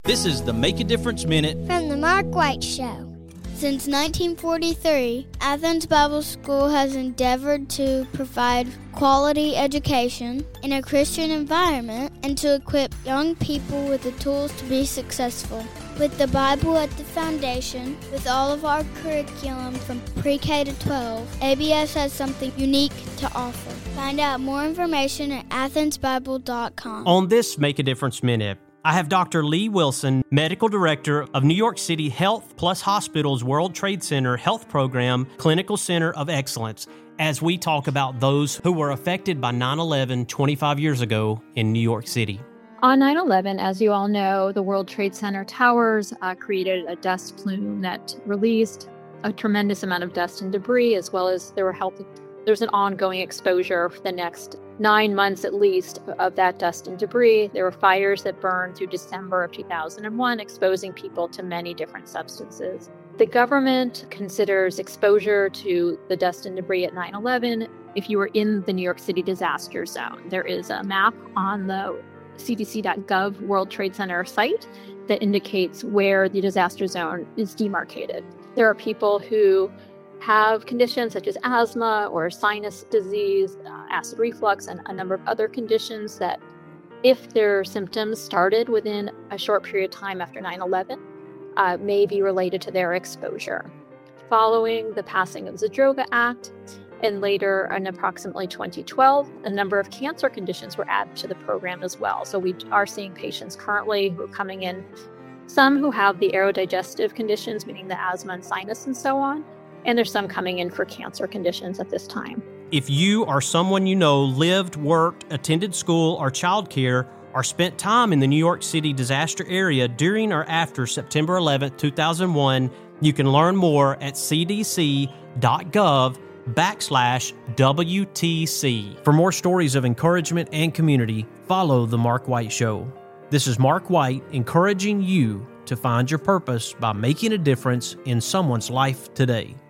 This is the Make a Difference Minute from the Mark White Show. Since 1943, Athens Bible School has endeavored to provide quality education in a Christian environment and to equip young people with the tools to be successful. With the Bible at the foundation, with all of our curriculum from pre-K to 12, ABS has something unique to offer. Find out more information at athensbible.com. On this Make a Difference Minute, I have Dr. Lee Wilson, Medical Director of New York City Health Plus Hospital's World Trade Center Health Program Clinical Center of Excellence, as we talk about those who were affected by 9/11 25 years ago in New York City. On 9/11, as you all know, the World Trade Center towers created a dust plume that released a tremendous amount of dust and debris, as well as there's an ongoing exposure for the next 9 months at least of that dust and debris. There were fires that burned through December of 2001, exposing people to many different substances. The government considers exposure to the dust and debris at 9/11 if you were in the New York City disaster zone. There is a map on the cdc.gov World Trade Center site that indicates where the disaster zone is demarcated. There are people who have conditions such as asthma or sinus disease, acid reflux, and a number of other conditions that, if their symptoms started within a short period of time after 9/11, may be related to their exposure. Following the passing of the Zadroga Act, and later in approximately 2012, a number of cancer conditions were added to the program as well. So we are seeing patients currently who are coming in, some who have the aerodigestive conditions, meaning the asthma and sinus and so on, and there's some coming in for cancer conditions at this time. If you or someone you know lived, worked, attended school or childcare, or spent time in the New York City disaster area during or after September 11, 2001, you can learn more at cdc.gov/WTC. For more stories of encouragement and community, follow The Mark White Show. This is Mark White encouraging you to find your purpose by making a difference in someone's life today.